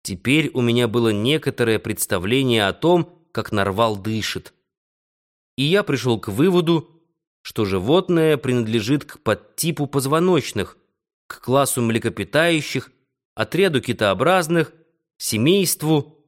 Теперь у меня было некоторое представление о том, как нарвал дышит. И я пришел к выводу, что животное принадлежит к подтипу позвоночных, к классу млекопитающих, отряду китообразных, семейству.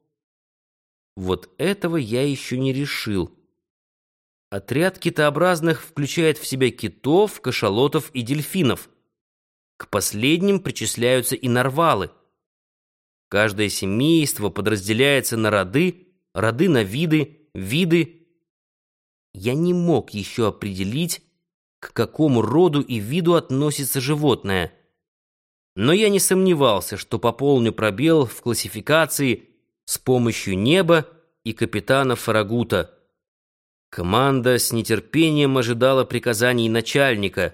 Вот этого я еще не решил. Отряд китообразных включает в себя китов, кашалотов и дельфинов. К последним причисляются и нарвалы. Каждое семейство подразделяется на роды, роды на виды, виды. Я не мог еще определить, к какому роду и виду относится животное. Но я не сомневался, что пополню пробел в классификации с помощью неба и капитана Фаррагута. Команда с нетерпением ожидала приказаний начальника.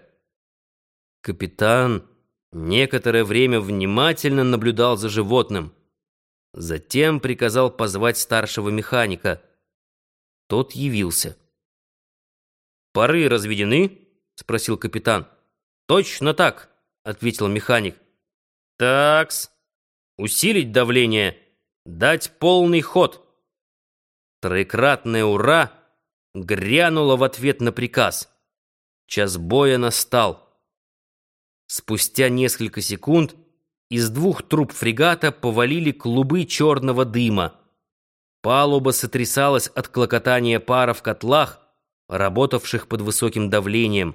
Капитан некоторое время внимательно наблюдал за животным. Затем приказал позвать старшего механика. Тот явился. «Пары разведены?» — спросил капитан. «Точно так», — ответил механик. «Такс. Усилить давление. Дать полный ход». Троекратное «Ура» грянуло в ответ на приказ. Час боя настал. Спустя несколько секунд из двух труб фрегата повалили клубы черного дыма. Палуба сотрясалась от клокотания пара в котлах, работавших под высоким давлением.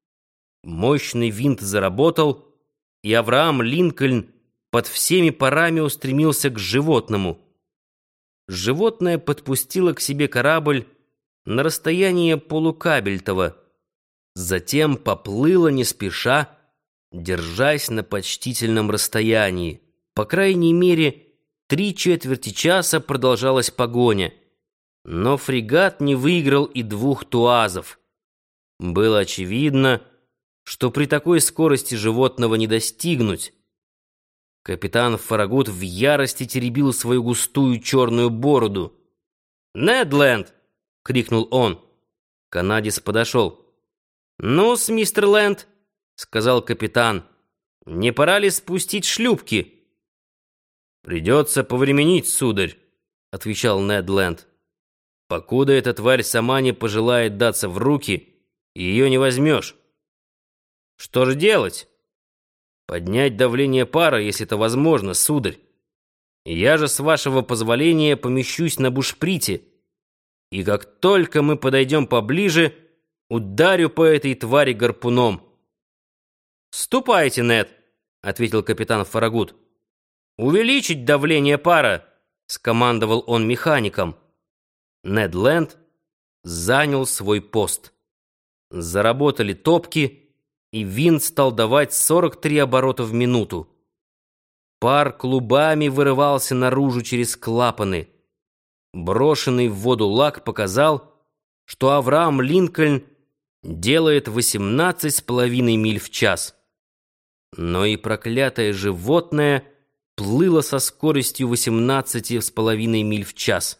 Мощный винт заработал, и Авраам Линкольн под всеми парами устремился к животному. Животное подпустило к себе корабль на расстояние полукабельтова, затем поплыло не спеша, держась на почтительном расстоянии. По крайней мере, 3/4 часа продолжалась погоня, но фрегат не выиграл и 2 туазов. Было очевидно, что при такой скорости животного не достигнуть. Капитан Фаррагут в ярости теребил свою густую черную бороду. «Нед Ленд!» — крикнул он. Канадец подошел. «Ну-с, мистер Ленд», — сказал капитан, — «не пора ли спустить шлюпки?» «Придется повременить, сударь», — отвечал Нед Ленд. «Покуда эта тварь сама не пожелает даться в руки, ее не возьмешь». «Что же делать?» «Поднять давление пара, если это возможно, сударь. Я же, с вашего позволения, помещусь на бушприте, и как только мы подойдем поближе, ударю по этой твари гарпуном». «Ступайте, Нед», — ответил капитан Фаррагут. «Увеличить давление пара», — скомандовал он механиком. Нед Ленд занял свой пост. Заработали топки, и винт стал давать 43 оборота в минуту. Пар клубами вырывался наружу через клапаны. Брошенный в воду лак показал, что Авраам Линкольн делает 18,5 миль в час. Но и проклятое животное плыло со скоростью 18,5 миль в час.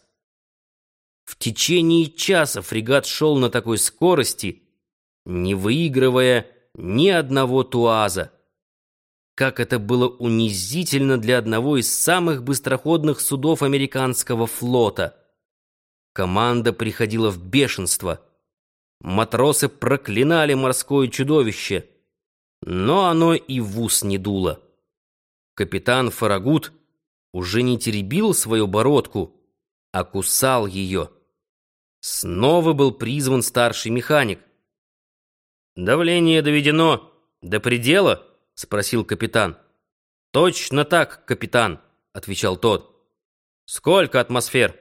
В течение часа фрегат шел на такой скорости, не выигрывая ни одного туаза. Как это было унизительно для одного из самых быстроходных судов американского флота. Команда приходила в бешенство. Матросы проклинали морское чудовище, но оно и в ус не дуло. Капитан Фаррагут уже не теребил свою бородку, а кусал ее. Снова был призван старший механик. «Давление доведено до предела?» — спросил капитан. «Точно так, капитан», — отвечал тот. «Сколько атмосфер?»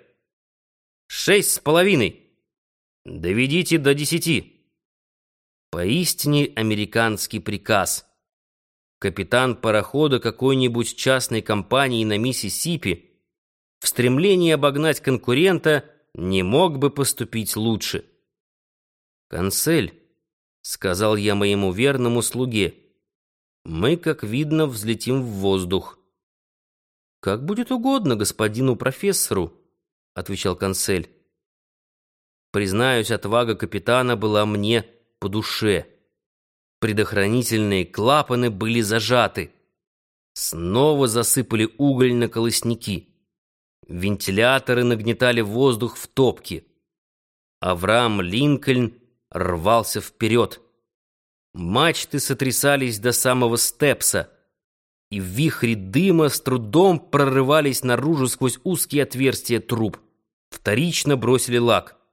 6,5. Доведите до 10. Поистине американский приказ. Капитан парохода какой-нибудь частной компании на Миссисипи в стремлении обогнать конкурента не мог бы поступить лучше. «Консель», — сказал я моему верному слуге, — «мы, как видно, взлетим в воздух». «Как будет угодно господину профессору», — отвечал консель. Признаюсь, отвага капитана была мне по душе. Предохранительные клапаны были зажаты. Снова засыпали уголь на колосники. Вентиляторы нагнетали воздух в топки. Авраам Линкольн рвался вперед. Мачты сотрясались до самого степса, и в вихре дыма с трудом прорывались наружу сквозь узкие отверстия труб. Вторично бросили лак.